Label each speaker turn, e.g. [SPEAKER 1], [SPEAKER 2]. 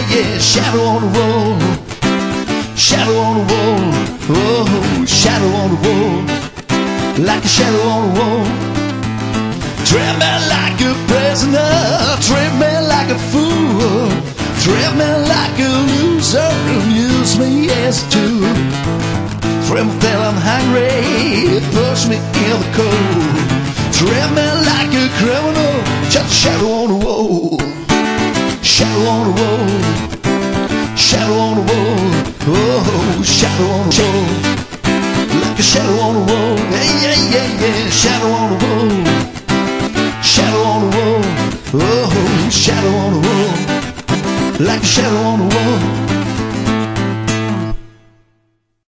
[SPEAKER 1] yeah. Shadow on the wall, shadow on the wall, oh, shadow on the wall, like a shadow on the wall. Treat me like a prisoner, treat me like a fool, treat me like a loser, use me as a tool. Treat me till I'm hungry, push me in the cold. Treat me like a criminal, just a shadow on the wall. Shadow on the wall, shadow on the wall, oh, shadow on the wall, like a shadow on the wall, yeah, yeah, yeah, yeah, shadow on the wall, shadow on the wall, oh, shadow on the wall, like a shadow on the wall.